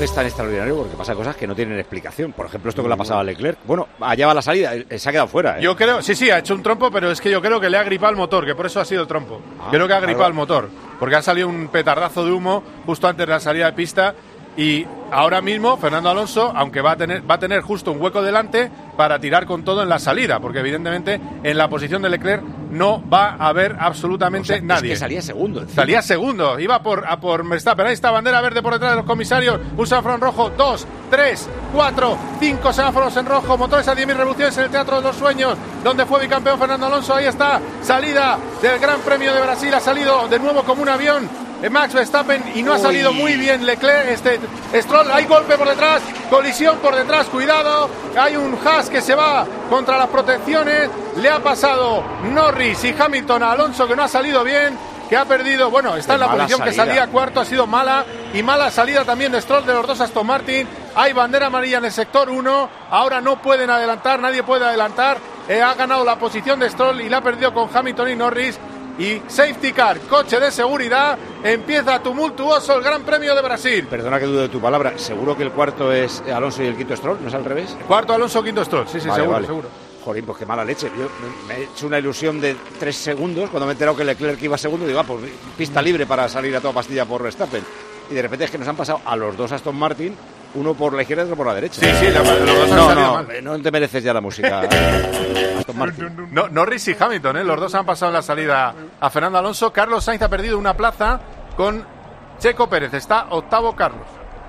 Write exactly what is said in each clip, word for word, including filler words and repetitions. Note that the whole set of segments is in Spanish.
es tan extraordinario porque pasa cosas que no tienen explicación. Por ejemplo, esto que le ha pasado a Leclerc. Bueno, allá va la salida, se ha quedado fuera. ¿eh? Yo creo, sí, sí, ha hecho un trompo, pero es que yo creo que le ha gripado el motor, que por eso ha sido el trompo. Ah, creo que ha gripado claro. el motor, porque ha salido un petardazo de humo justo antes de la salida de pista. Y ahora mismo Fernando Alonso, aunque va a tener va a tener justo un hueco delante para tirar con todo en la salida, porque evidentemente en la posición de Leclerc no va a haber absolutamente o sea, nadie. Es que salía segundo. Encima. Salía segundo, iba por, a por Verstappen. Ahí está, bandera verde por detrás de los comisarios. Un semáforo en rojo, dos, tres, cuatro, cinco semáforos en rojo. Motores a diez mil revoluciones en el Teatro de los Sueños, donde fue bicampeón Fernando Alonso. Ahí está, salida del Gran Premio de Brasil. Ha salido de nuevo como un avión Max Verstappen y no Uy. ha salido muy bien Leclerc, este Stroll, hay golpe por detrás, colisión por detrás, cuidado, hay un Haas que se va contra las protecciones, le ha pasado Norris y Hamilton a Alonso, que no ha salido bien, que ha perdido, bueno, está en la posición salida. que salía cuarto, ha sido mala, y mala salida también de Stroll de los dos Aston Martin. Hay bandera amarilla en el sector uno, ahora no pueden adelantar, nadie puede adelantar, eh, ha ganado la posición de Stroll y la ha perdido con Hamilton y Norris. Y safety car, coche de seguridad, empieza tumultuoso el Gran Premio de Brasil. Perdona que dude de tu palabra, ¿seguro que el cuarto es Alonso y el quinto Stroll? ¿No es al revés? Cuarto Alonso, quinto Stroll, sí, sí, vale, seguro, vale. seguro. Joder, pues qué mala leche. Yo me he hecho una ilusión de tres segundos cuando me he enterado que Leclerc iba segundo. Digo, ah, pues pista libre para salir a toda pastilla por Verstappen. Y de repente es que nos han pasado a los dos Aston Martin, uno por la izquierda y otro por la derecha. Sí, sí, la, los dos no, han no, mal. no te mereces ya la música. Aston Martin. No, Norris y Hamilton, ¿eh? Los dos han pasado en la salida a Fernando Alonso. Carlos Sainz ha perdido una plaza con Checo Pérez. Está octavo Carlos.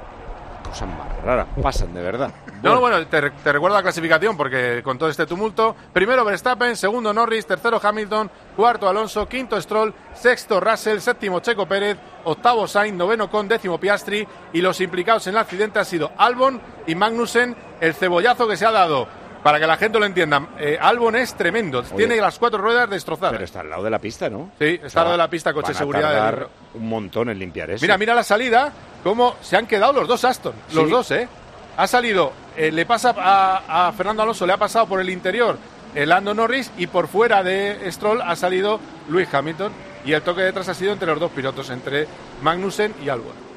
Cosas más raras pasan, de verdad. No, bueno, bueno te, te recuerdo la clasificación porque con todo este tumulto, primero Verstappen, segundo Norris, tercero Hamilton, cuarto Alonso, quinto Stroll, sexto Russell, séptimo Checo Pérez, octavo Sainz, noveno Con, décimo Piastri, y los implicados en el accidente han sido Albon y Magnussen. El cebollazo que se ha dado, para que la gente lo entienda, eh, Albon es tremendo. Oye, tiene las cuatro ruedas destrozadas. Pero está al lado de la pista, ¿no? Sí, está o sea, al lado de la pista, coche de seguridad. Va a tardar un montón en limpiar eso. Mira, mira la salida, cómo se han quedado los dos Aston, sí. los dos, ¿eh? Ha salido, eh, le pasa a, a Fernando Alonso, le ha pasado por el interior el Lando Norris y por fuera de Stroll ha salido Lewis Hamilton, y el toque detrás ha sido entre los dos pilotos, entre Magnussen y Albon.